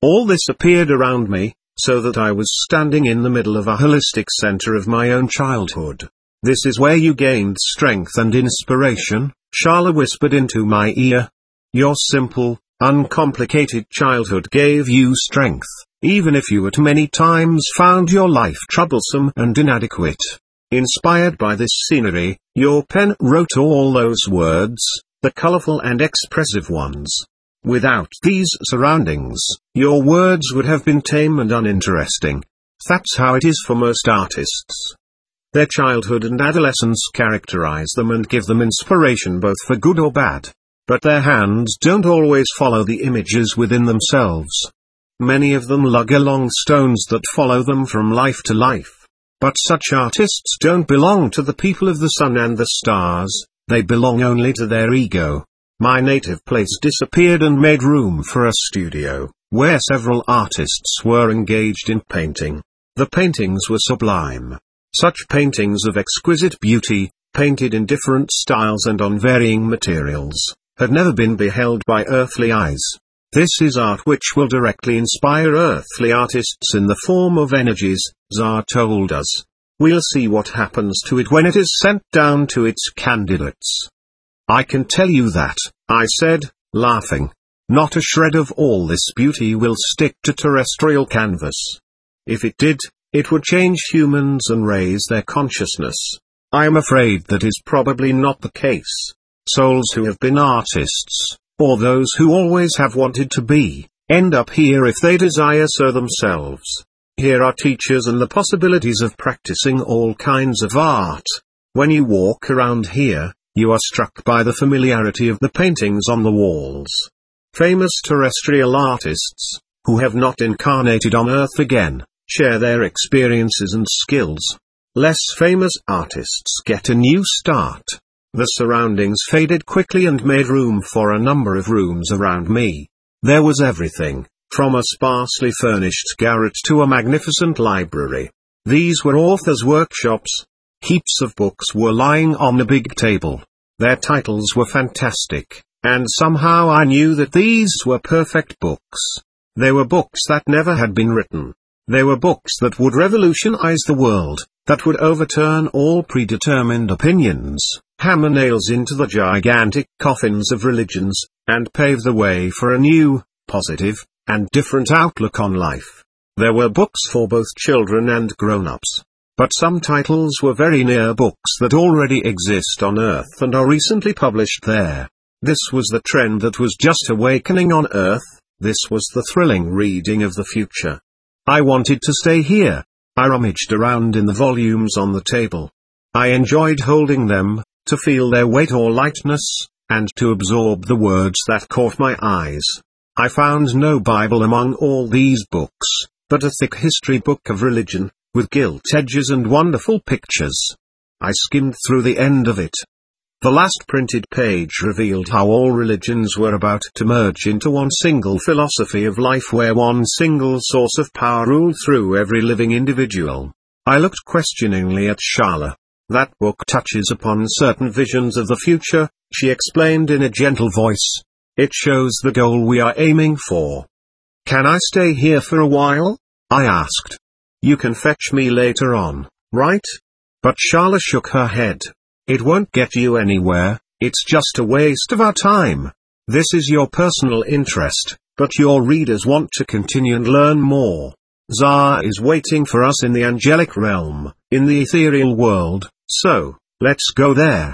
All this appeared around me, so that I was standing in the middle of a holistic center of my own childhood. This is where you gained strength and inspiration, Sharla whispered into my ear. Your simple, uncomplicated childhood gave you strength, even if you at many times found your life troublesome and inadequate. Inspired by this scenery, your pen wrote all those words, the colorful and expressive ones. Without these surroundings, your words would have been tame and uninteresting. That's how it is for most artists. Their childhood and adolescence characterize them and give them inspiration both for good or bad. But their hands don't always follow the images within themselves. Many of them lug along stones that follow them from life to life. But such artists don't belong to the people of the sun and the stars, they belong only to their ego. My native place disappeared and made room for a studio, where several artists were engaged in painting. The paintings were sublime. Such paintings of exquisite beauty, painted in different styles and on varying materials, had never been beheld by earthly eyes. This is art which will directly inspire earthly artists in the form of energies, Zar told us. We'll see what happens to it when it is sent down to its candidates. I can tell you that, I said, laughing. Not a shred of all this beauty will stick to terrestrial canvas. If it did, it would change humans and raise their consciousness. I am afraid that is probably not the case. Souls who have been artists, or those who always have wanted to be, end up here if they desire so themselves. Here are teachers and the possibilities of practicing all kinds of art. When you walk around here, you are struck by the familiarity of the paintings on the walls. Famous terrestrial artists, who have not incarnated on Earth again, share their experiences and skills. Less famous artists get a new start. The surroundings faded quickly and made room for a number of rooms around me. There was everything, from a sparsely furnished garret to a magnificent library. These were authors' workshops. Heaps of books were lying on the big table. Their titles were fantastic, and somehow I knew that these were perfect books. They were books that never had been written. They were books that would revolutionize the world, that would overturn all predetermined opinions, hammer nails into the gigantic coffins of religions, and pave the way for a new, positive, and different outlook on life. There were books for both children and grown-ups. But some titles were very near books that already exist on Earth and are recently published there. This was the trend that was just awakening on Earth, this was the thrilling reading of the future. I wanted to stay here. I rummaged around in the volumes on the table. I enjoyed holding them, to feel their weight or lightness, and to absorb the words that caught my eyes. I found no Bible among all these books, but a thick history book of religion, with gilt edges and wonderful pictures. I skimmed through the end of it. The last printed page revealed how all religions were about to merge into one single philosophy of life where one single source of power ruled through every living individual. I looked questioningly at Sharla. That book touches upon certain visions of the future, she explained in a gentle voice. It shows the goal we are aiming for. Can I stay here for a while? I asked. You can fetch me later on, right? But Sharla shook her head. It won't get you anywhere, it's just a waste of our time. This is your personal interest, but your readers want to continue and learn more. Zar is waiting for us in the angelic realm, in the ethereal world, so, let's go there.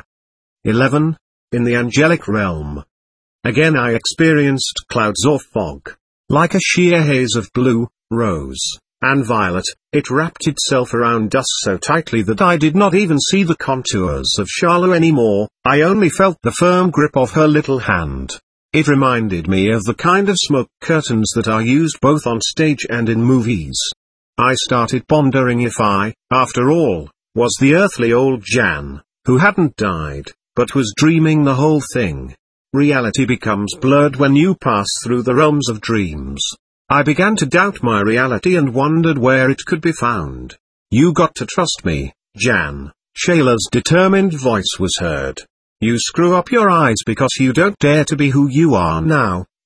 11. In the angelic realm. Again I experienced clouds or fog. Like a sheer haze of blue, rose, and violet, it wrapped itself around us so tightly that I did not even see the contours of Sharla anymore, I only felt the firm grip of her little hand. It reminded me of the kind of smoke curtains that are used both on stage and in movies. I started pondering if I, after all, was the earthly old Jan, who hadn't died, but was dreaming the whole thing. Reality becomes blurred when you pass through the realms of dreams. I began to doubt my reality and wondered where it could be found. You got to trust me, Jan, Shayla's determined voice was heard. You screw up your eyes because you don't dare to be who you are now,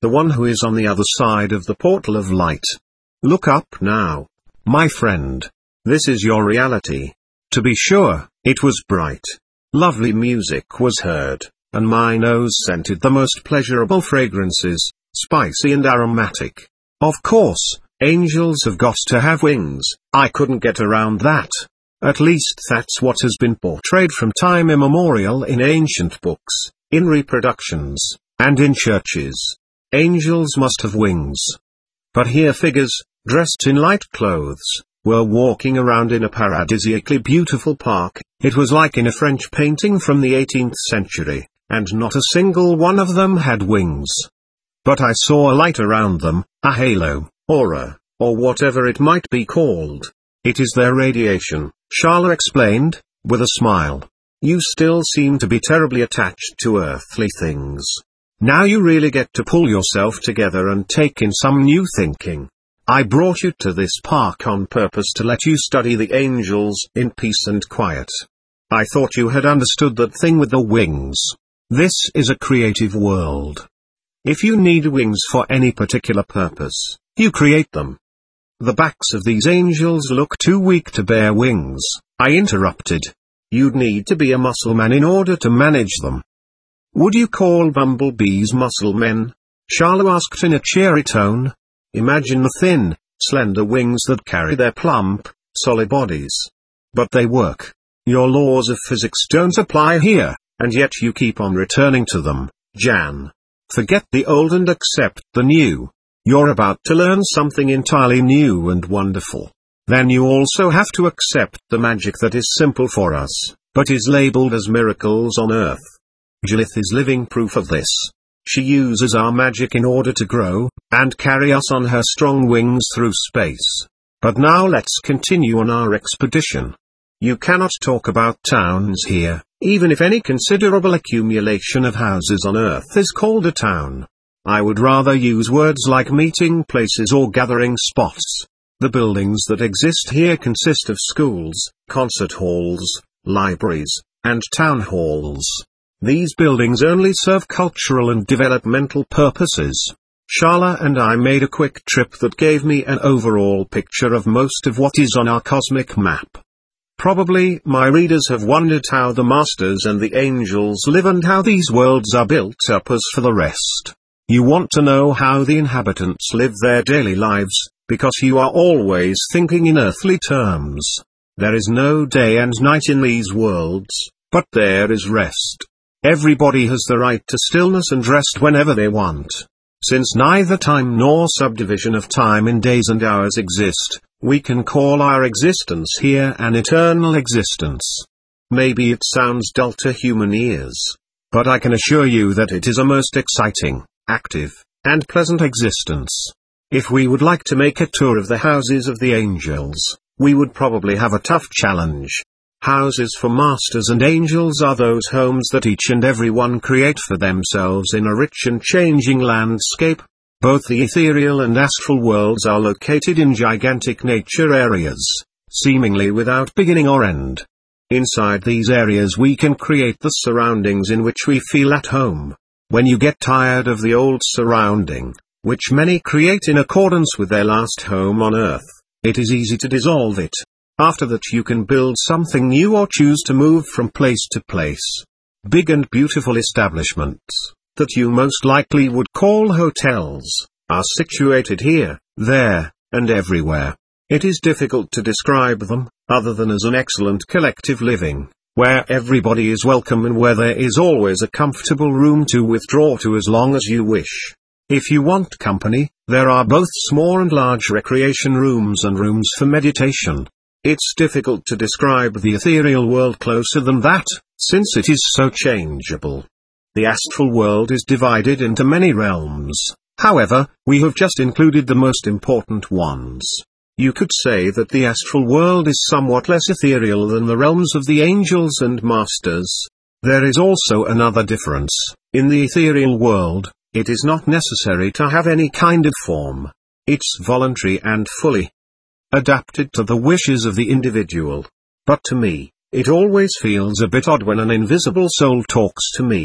the one who is on the other side of the portal of light. Look up now, my friend. This is your reality. To be sure, it was bright. Lovely music was heard, and my nose scented the most pleasurable fragrances, spicy and aromatic. Of course, angels have got to have wings. I couldn't get around that. At least that's what has been portrayed from time immemorial in ancient books, in reproductions, and in churches. Angels must have wings. But here figures, dressed in light clothes, were walking around in a paradisiacally beautiful park. It was like in a French painting from the 18th century, and not a single one of them had wings. But I saw a light around them, a halo, aura, or whatever it might be called. It is their radiation, Sharla explained, with a smile. You still seem to be terribly attached to earthly things. Now you really get to pull yourself together and take in some new thinking. I brought you to this park on purpose to let you study the angels in peace and quiet. I thought you had understood that thing with the wings. This is a creative world. If you need wings for any particular purpose, you create them. The backs of these angels look too weak to bear wings, I interrupted. You'd need to be a muscle man in order to manage them. Would you call bumblebees muscle men? Sharla asked in a cheery tone. Imagine the thin, slender wings that carry their plump, solid bodies. But they work. Your laws of physics don't apply here, and yet you keep on returning to them, Jan. Forget the old and accept the new. You're about to learn something entirely new and wonderful. Then you also have to accept the magic that is simple for us, but is labeled as miracles on earth. Jalith is living proof of this. She uses our magic in order to grow, and carry us on her strong wings through space. But now let's continue on our expedition. You cannot talk about towns here, even if any considerable accumulation of houses on Earth is called a town. I would rather use words like meeting places or gathering spots. The buildings that exist here consist of schools, concert halls, libraries, and town halls. These buildings only serve cultural and developmental purposes. Sharla and I made a quick trip that gave me an overall picture of most of what is on our cosmic map. Probably my readers have wondered how the masters and the angels live and how these worlds are built up. As for the rest, you want to know how the inhabitants live their daily lives, because you are always thinking in earthly terms. There is no day and night in these worlds, but there is rest. Everybody has the right to stillness and rest whenever they want. Since neither time nor subdivision of time in days and hours exist, we can call our existence here an eternal existence. Maybe it sounds dull to human ears, but I can assure you that it is a most exciting, active, and pleasant existence. If we would like to make a tour of the houses of the angels, we would probably have a tough challenge. Houses for masters and angels are those homes that each and every one create for themselves in a rich and changing landscape. Both the ethereal and astral worlds are located in gigantic nature areas, seemingly without beginning or end. Inside these areas we can create the surroundings in which we feel at home. When you get tired of the old surrounding, which many create in accordance with their last home on earth, it is easy to dissolve it. After that you can build something new or choose to move from place to place. Big and beautiful establishments, that you most likely would call hotels, are situated here, there, and everywhere. It is difficult to describe them, other than as an excellent collective living, where everybody is welcome and where there is always a comfortable room to withdraw to as long as you wish. If you want company, there are both small and large recreation rooms and rooms for meditation. It's difficult to describe the ethereal world closer than that, since it is so changeable. The astral world is divided into many realms. However, we have just included the most important ones. You could say that the astral world is somewhat less ethereal than the realms of the angels and masters. There is also another difference. In the ethereal world, it is not necessary to have any kind of form. It's voluntary and fully adapted to the wishes of the individual. But to me, it always feels a bit odd when an invisible soul talks to me.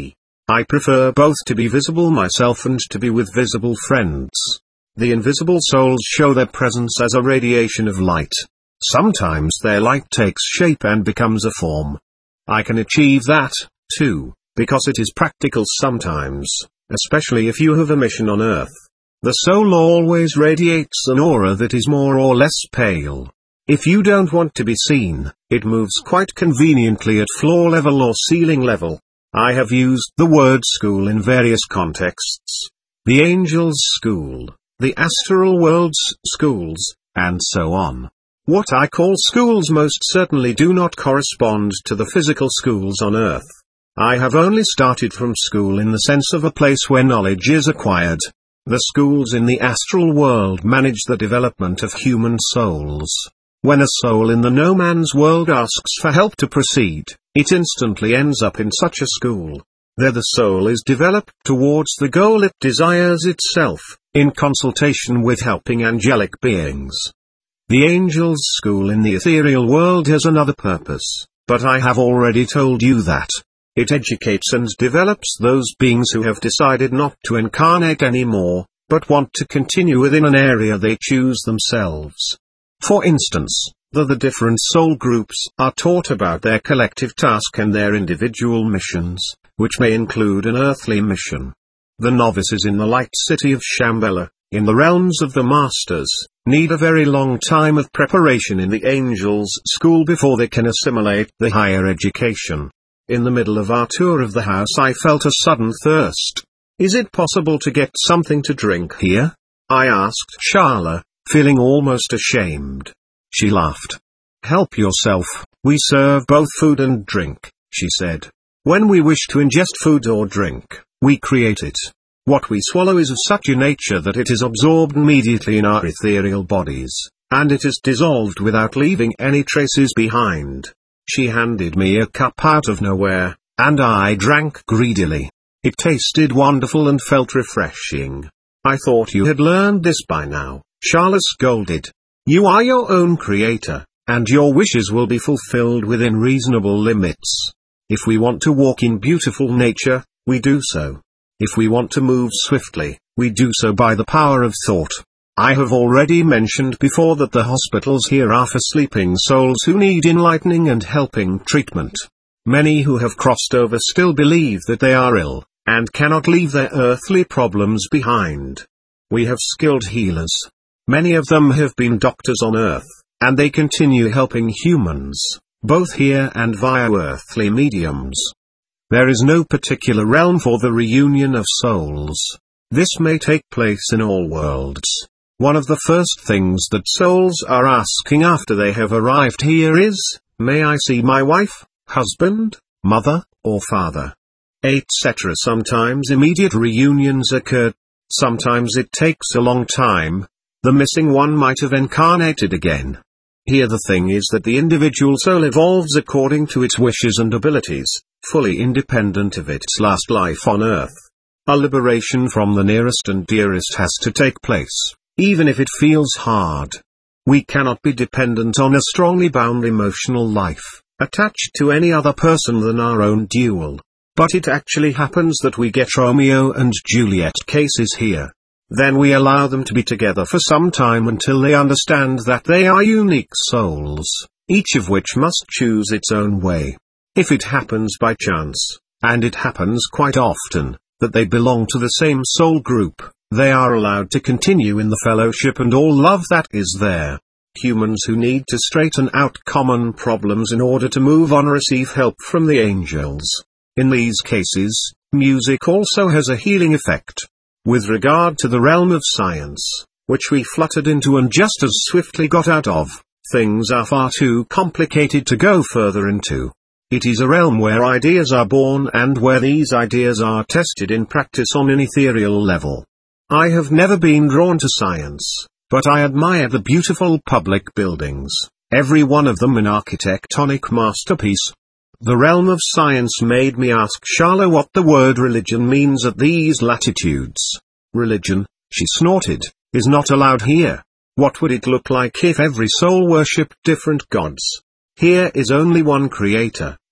I prefer both to be visible myself and to be with visible friends. The invisible souls show their presence as a radiation of light. Sometimes their light takes shape and becomes a form. I can achieve that, too, because it is practical sometimes, especially if you have a mission on Earth. The soul always radiates an aura that is more or less pale. If you don't want to be seen, it moves quite conveniently at floor level or ceiling level. I have used the word school in various contexts. The angels' school, the astral world's schools, and so on. What I call schools most certainly do not correspond to the physical schools on Earth. I have only started from school in the sense of a place where knowledge is acquired. The schools in the astral world manage the development of human souls. When a soul in the no-man's world asks for help to proceed, it instantly ends up in such a school. There the soul is developed towards the goal it desires itself, in consultation with helping angelic beings. The angels' school in the ethereal world has another purpose, but I have already told you that. It educates and develops those beings who have decided not to incarnate anymore, but want to continue within an area they choose themselves. For instance, the different soul groups are taught about their collective task and their individual missions, which may include an earthly mission. The novices in the light city of Shambhala, in the realms of the masters, need a very long time of preparation in the angels' school before they can assimilate the higher education. In the middle of our tour of the house I felt a sudden thirst. Is it possible to get something to drink here? I asked Sharla, feeling almost ashamed. She laughed. Help yourself, we serve both food and drink, she said. When we wish to ingest food or drink, we create it. What we swallow is of such a nature that it is absorbed immediately in our ethereal bodies, and it is dissolved without leaving any traces behind. She handed me a cup out of nowhere, and I drank greedily. It tasted wonderful and felt refreshing. I thought you had learned this by now, Sharla scolded. You are your own creator, and your wishes will be fulfilled within reasonable limits. If we want to walk in beautiful nature, we do so. If we want to move swiftly, we do so by the power of thought. I have already mentioned before that the hospitals here are for sleeping souls who need enlightening and helping treatment. Many who have crossed over still believe that they are ill, and cannot leave their earthly problems behind. We have skilled healers. Many of them have been doctors on Earth, and they continue helping humans, both here and via earthly mediums. There is no particular realm for the reunion of souls. This may take place in all worlds. One of the first things that souls are asking after they have arrived here is, may I see my wife, husband, mother, or father? Etc. Sometimes immediate reunions occur. Sometimes it takes a long time. The missing one might have incarnated again. Here the thing is that the individual soul evolves according to its wishes and abilities, fully independent of its last life on Earth. A liberation from the nearest and dearest has to take place, even if it feels hard. We cannot be dependent on a strongly bound emotional life, attached to any other person than our own dual. But it actually happens that we get Romeo and Juliet cases here. Then we allow them to be together for some time until they understand that they are unique souls, each of which must choose its own way. If it happens by chance, and it happens quite often, that they belong to the same soul group, they are allowed to continue in the fellowship and all love that is there. Humans who need to straighten out common problems in order to move on receive help from the angels. In these cases, music also has a healing effect. With regard to the realm of science, which we fluttered into and just as swiftly got out of, things are far too complicated to go further into. It is a realm where ideas are born and where these ideas are tested in practice on an ethereal level. I have never been drawn to science, but I admire the beautiful public buildings, every one of them an architectonic masterpiece. The realm of science made me ask Sharla what the word religion means at these latitudes. Religion, she snorted, is not allowed here. What would it look like if every soul worshipped different gods? Here is only one creator,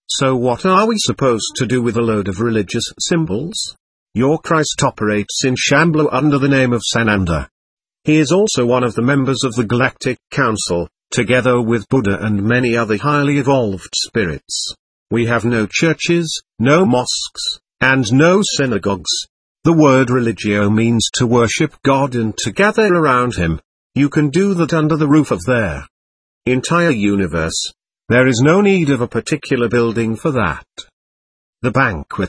So what are we supposed to do with a load of religious symbols? Your Christ operates in Shambhala under the name of Sananda. He is also one of the members of the Galactic Council, together with Buddha and many other highly evolved spirits. We have no churches, no mosques, and no synagogues. The word religio means to worship God and to gather around Him. You can do that under the roof of their entire universe. There is no need of a particular building for that. The banquet.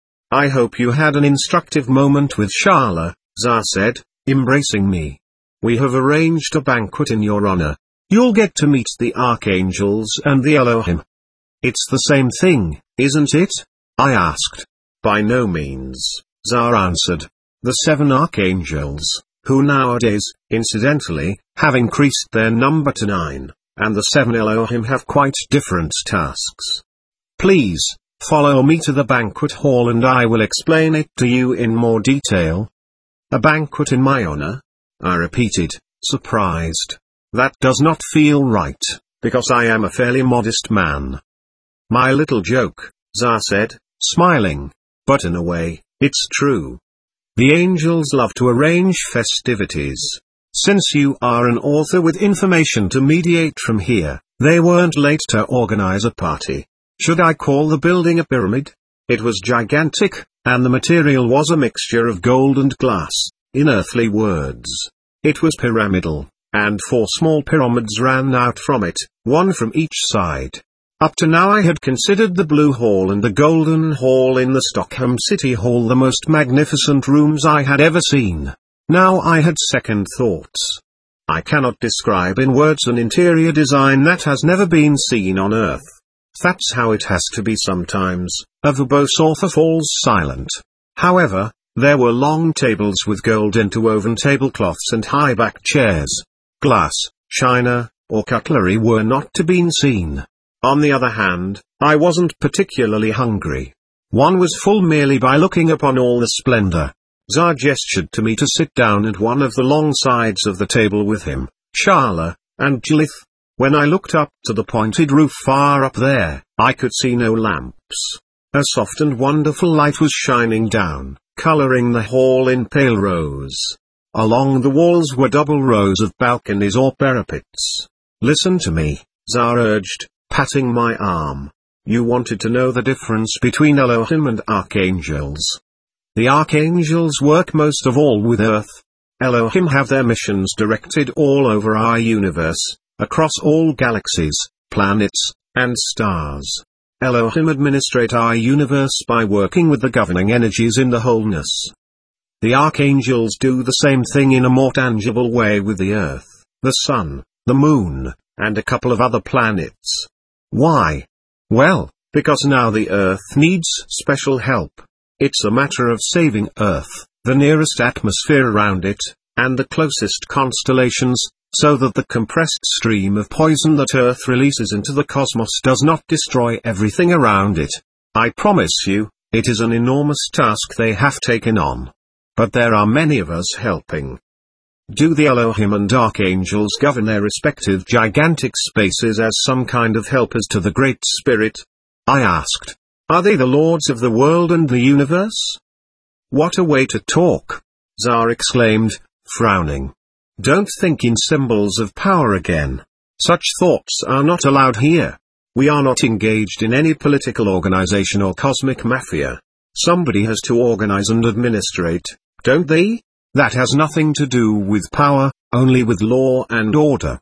I hope you had an instructive moment with Shala, Zar said, embracing me. We have arranged a banquet in your honor. You'll get to meet the archangels and the Elohim. It's the same thing, isn't it? I asked. By no means, Zar answered. The 7 archangels, who nowadays, incidentally, have increased their number to 9, and the 7 Elohim have quite different tasks. Please, follow me to the banquet hall and I will explain it to you in more detail. A banquet in my honor? I repeated, surprised. That does not feel right, because I am a fairly modest man. My little joke, Zar said, smiling. But in a way, it's true. The angels love to arrange festivities. Since you are an author with information to mediate from here, they weren't late to organize a party. Should I call the building a pyramid? It was gigantic, and the material was a mixture of gold and glass. In earthly words, it was pyramidal, and 4 small pyramids ran out from it, one from each side. Up to now I had considered the Blue Hall and the Golden Hall in the Stockholm City Hall the most magnificent rooms I had ever seen. Now I had second thoughts. I cannot describe in words an interior design that has never been seen on Earth. That's how it has to be sometimes. A verbose author falls silent. However, there were long tables with gold interwoven tablecloths and high-backed chairs. Glass, china, or cutlery were not to be seen. On the other hand, I wasn't particularly hungry. One was full merely by looking upon all the splendor. Zar gestured to me to sit down at one of the long sides of the table with him, Shala, and Jalith. When I looked up to the pointed roof far up there, I could see no lamps. A soft and wonderful light was shining down, coloring the hall in pale rose. Along the walls were double rows of balconies or parapets. Listen to me, Zar urged, patting my arm. You wanted to know the difference between Elohim and archangels. The archangels work most of all with Earth. Elohim have their missions directed all over our universe, across all galaxies, planets, and stars. Elohim administrate our universe by working with the governing energies in the wholeness. The archangels do the same thing in a more tangible way with the Earth, the Sun, the Moon, and a couple of other planets. Why? Well, because now the Earth needs special help. It's a matter of saving Earth, the nearest atmosphere around it, and the closest constellations, so that the compressed stream of poison that Earth releases into the cosmos does not destroy everything around it. I promise you, it is an enormous task they have taken on. But there are many of us helping. Do the Elohim and archangels govern their respective gigantic spaces as some kind of helpers to the Great Spirit? I asked. Are they the lords of the world and the universe? What a way to talk! Zar exclaimed, frowning. Don't think in symbols of power again. Such thoughts are not allowed here. We are not engaged in any political organization or cosmic mafia. Somebody has to organize and administrate, don't they? That has nothing to do with power, only with law and order.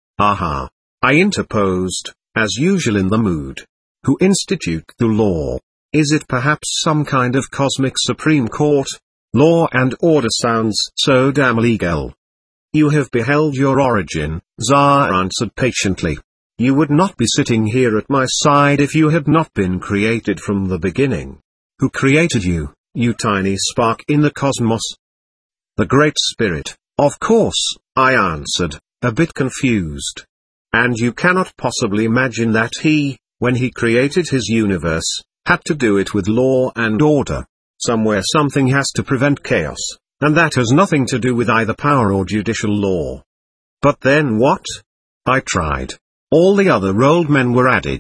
Aha! I interposed, as usual in the mood. Who institute the law? Is it perhaps some kind of cosmic Supreme Court? Law and order sounds so damn legal. You have beheld your origin, Zar answered patiently. You would not be sitting here at my side if you had not been created from the beginning. Who created you, you tiny spark in the cosmos? The Great Spirit, of course, I answered, a bit confused. And you cannot possibly imagine that he, when he created his universe, had to do it with law and order. Somewhere something has to prevent chaos, and that has nothing to do with either power or judicial law. But then what? I tried. All the other old men were added.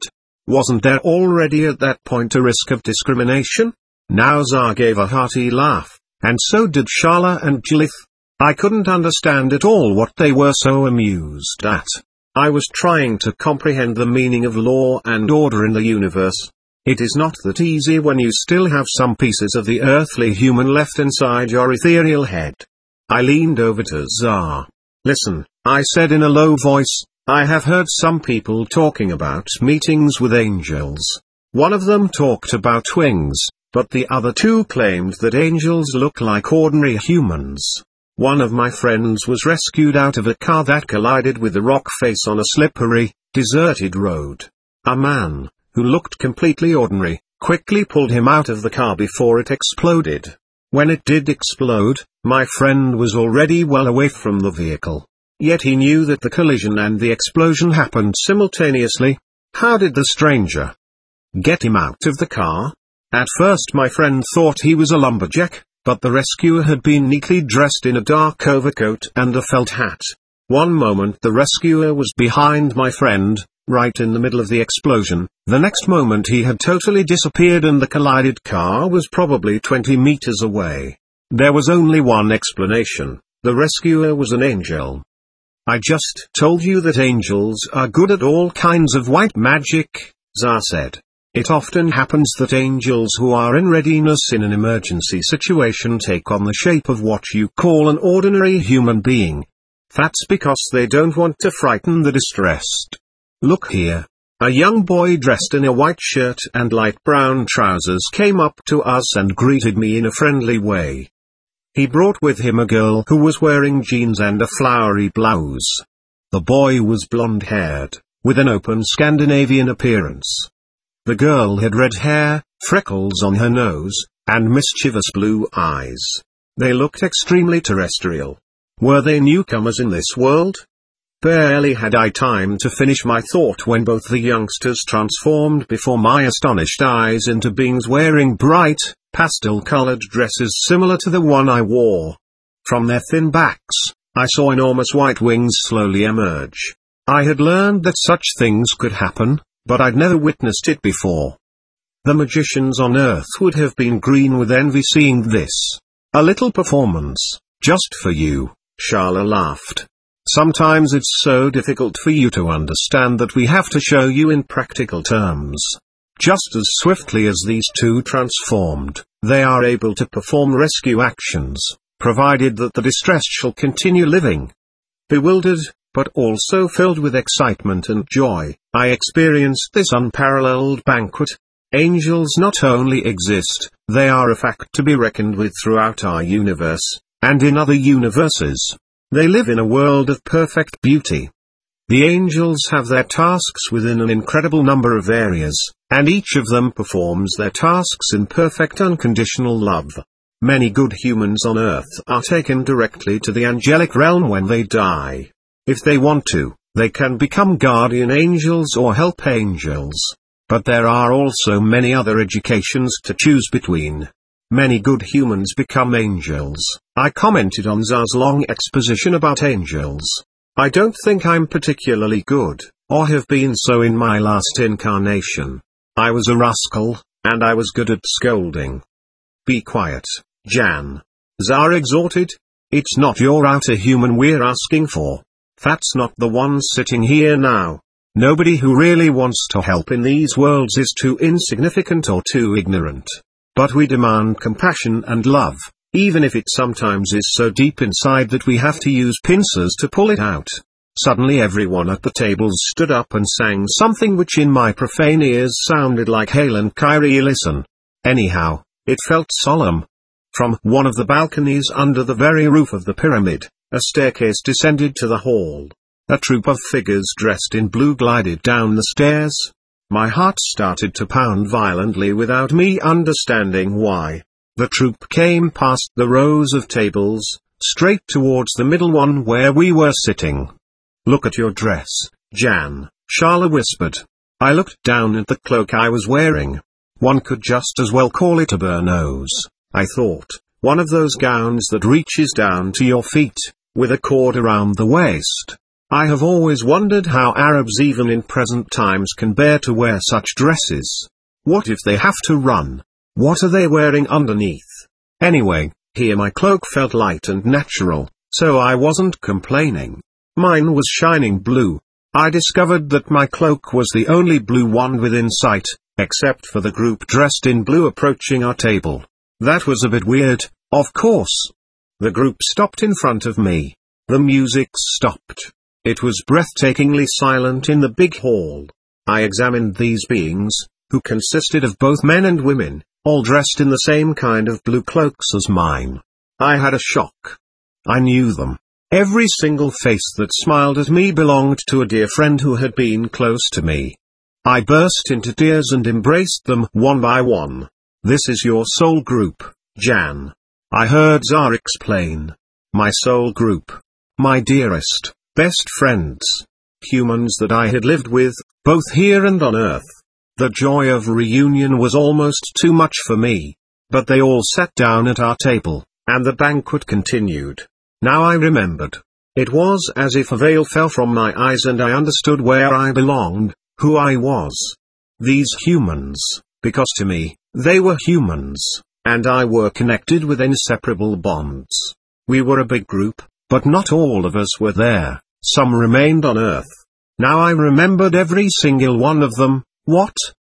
Wasn't there already at that point a risk of discrimination? Now Zara gave a hearty laugh, and so did Sharla and Jalith. I couldn't understand at all what they were so amused at. I was trying to comprehend the meaning of law and order in the universe. It is not that easy when you still have some pieces of the earthly human left inside your ethereal head. I leaned over to Zara. Listen, I said in a low voice, I have heard some people talking about meetings with angels. One of them talked about wings, but the other two claimed that angels look like ordinary humans. One of my friends was rescued out of a car that collided with the rock face on a slippery, deserted road. A man, who looked completely ordinary, quickly pulled him out of the car before it exploded. When it did explode, my friend was already well away from the vehicle. Yet he knew that the collision and the explosion happened simultaneously. How did the stranger get him out of the car? At first my friend thought he was a lumberjack, but the rescuer had been neatly dressed in a dark overcoat and a felt hat. One moment the rescuer was behind my friend, right in the middle of the explosion, the next moment he had totally disappeared and the collided car was probably 20 meters away. There was only one explanation: the rescuer was an angel. I just told you that angels are good at all kinds of white magic, Zara said. It often happens that angels who are in readiness in an emergency situation take on the shape of what you call an ordinary human being. That's because they don't want to frighten the distressed. Look here. A young boy dressed in a white shirt and light brown trousers came up to us and greeted me in a friendly way. He brought with him a girl who was wearing jeans and a flowery blouse. The boy was blonde-haired, with an open Scandinavian appearance. The girl had red hair, freckles on her nose, and mischievous blue eyes. They looked extremely terrestrial. Were they newcomers in this world? Barely had I time to finish my thought when both the youngsters transformed before my astonished eyes into beings wearing bright, pastel-colored dresses similar to the one I wore. From their thin backs, I saw enormous white wings slowly emerge. I had learned that such things could happen, but I'd never witnessed it before. The magicians on Earth would have been green with envy seeing this. A little performance, just for you, Sharla laughed. Sometimes it's so difficult for you to understand that we have to show you in practical terms. Just as swiftly as these two transformed, they are able to perform rescue actions, provided that the distressed shall continue living. Bewildered, but also filled with excitement and joy, I experienced this unparalleled banquet. Angels not only exist, they are a fact to be reckoned with throughout our universe, and in other universes. They live in a world of perfect beauty. The angels have their tasks within an incredible number of areas, and each of them performs their tasks in perfect unconditional love. Many good humans on Earth are taken directly to the angelic realm when they die. If they want to, they can become guardian angels or help angels. But there are also many other educations to choose between. Many good humans become angels. I commented on Zara's long exposition about angels. I don't think I'm particularly good, or have been so in my last incarnation. I was a rascal, and I was good at scolding. Be quiet, Jan. Zara exhorted. It's not your outer human we're asking for. That's not the one sitting here now. Nobody who really wants to help in these worlds is too insignificant or too ignorant. But we demand compassion and love, even if it sometimes is so deep inside that we have to use pincers to pull it out. Suddenly everyone at the tables stood up and sang something which in my profane ears sounded like Hail and Kyrie listen. Anyhow, it felt solemn. From one of the balconies under the very roof of the pyramid, a staircase descended to the hall. A troop of figures dressed in blue glided down the stairs. My heart started to pound violently without me understanding why. The troop came past the rows of tables, straight towards the middle one where we were sitting. Look at your dress, Jan, Sharla whispered. I looked down at the cloak I was wearing. One could just as well call it a burnous, I thought, one of those gowns that reaches down to your feet, with a cord around the waist. I have always wondered how Arabs even in present times can bear to wear such dresses. What if they have to run? What are they wearing underneath? Anyway, here my cloak felt light and natural, so I wasn't complaining. Mine was shining blue. I discovered that my cloak was the only blue one within sight, except for the group dressed in blue approaching our table. That was a bit weird, of course. The group stopped in front of me. The music stopped. It was breathtakingly silent in the big hall. I examined these beings, who consisted of both men and women, all dressed in the same kind of blue cloaks as mine. I had a shock. I knew them. Every single face that smiled at me belonged to a dear friend who had been close to me. I burst into tears and embraced them one by one. This is your soul group, Jan. I heard Zara explain. My soul group. My dearest, best friends. Humans that I had lived with, both here and on Earth. The joy of reunion was almost too much for me. But they all sat down at our table, and the banquet continued. Now I remembered. It was as if a veil fell from my eyes and I understood where I belonged, who I was. These humans, because to me, they were humans, and I were connected with inseparable bonds. We were a big group, but not all of us were there. Some remained on Earth. Now I remembered every single one of them. What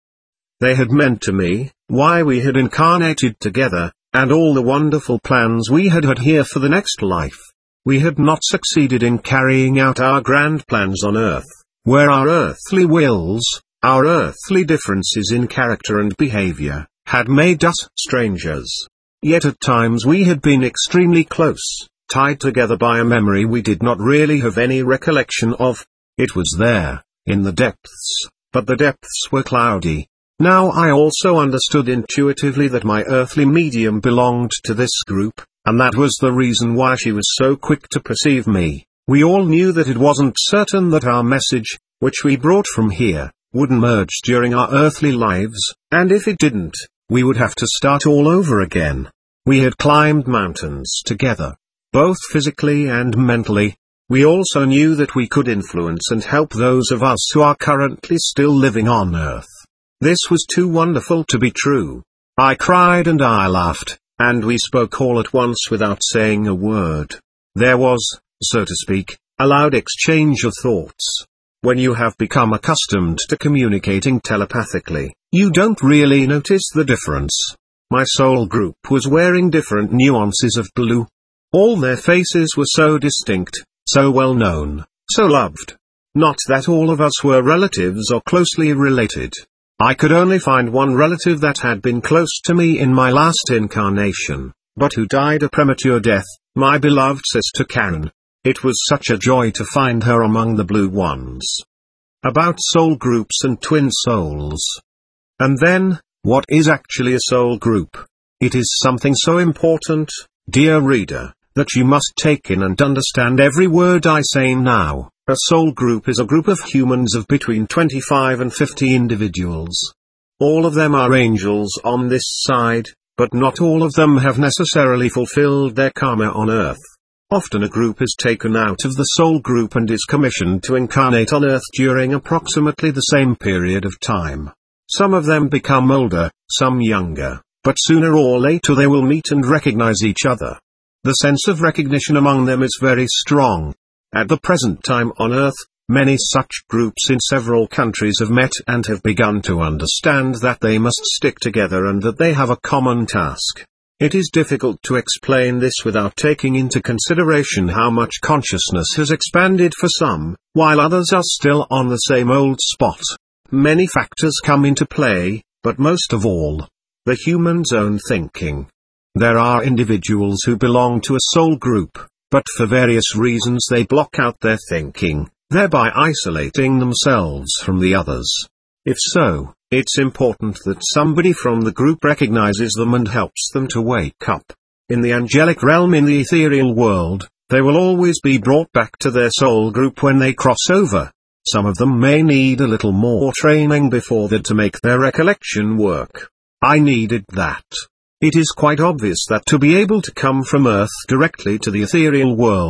they had meant to me, why we had incarnated together, and all the wonderful plans we had here for the next life. We had not succeeded in carrying out our grand plans on Earth, where our earthly wills, our earthly differences in character and behavior, had made us strangers. Yet at times we had been extremely close, tied together by a memory we did not really have any recollection of. It was there, in the depths, but the depths were cloudy. Now I also understood intuitively that my earthly medium belonged to this group, and that was the reason why she was so quick to perceive me. We all knew that it wasn't certain that our message, which we brought from here, would emerge during our earthly lives, and if it didn't, we would have to start all over again. We had climbed mountains together, both physically and mentally. We also knew that we could influence and help those of us who are currently still living on Earth. This was too wonderful to be true. I cried and I laughed, and we spoke all at once without saying a word. There was, so to speak, a loud exchange of thoughts. When you have become accustomed to communicating telepathically, you don't really notice the difference. My soul group was wearing different nuances of blue. All their faces were so distinct, so well known, so loved. Not that all of us were relatives or closely related. I could only find one relative that had been close to me in my last incarnation, but who died a premature death, my beloved sister Karen. It was such a joy to find her among the blue ones. About soul groups and twin souls. And then, what is actually a soul group? It is something so important, dear reader, that you must take in and understand every word I say now. A soul group is a group of humans of between 25 and 50 individuals. All of them are angels on this side, but not all of them have necessarily fulfilled their karma on Earth. Often a group is taken out of the soul group and is commissioned to incarnate on Earth during approximately the same period of time. Some of them become older, some younger, but sooner or later they will meet and recognize each other. The sense of recognition among them is very strong. At the present time on Earth, many such groups in several countries have met and have begun to understand that they must stick together and that they have a common task. It is difficult to explain this without taking into consideration how much consciousness has expanded for some, while others are still on the same old spot. Many factors come into play, but most of all, the human's own thinking. There are individuals who belong to a soul group, but for various reasons they block out their thinking, thereby isolating themselves from the others. If so, it's important that somebody from the group recognizes them and helps them to wake up. In the angelic realm, in the ethereal world, they will always be brought back to their soul group when they cross over. Some of them may need a little more training before that to make their recollection work. I needed that. It is quite obvious that to be able to come from Earth directly to the ethereal world,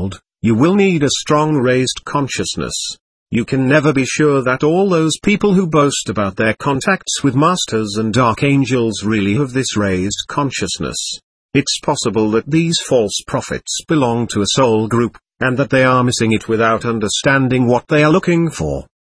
You will need a strong raised consciousness. You can never be sure that all those people who boast about their contacts with masters and archangels really have this raised consciousness. It's possible that these false prophets belong to a soul group, and that they are missing it without understanding what they are looking for.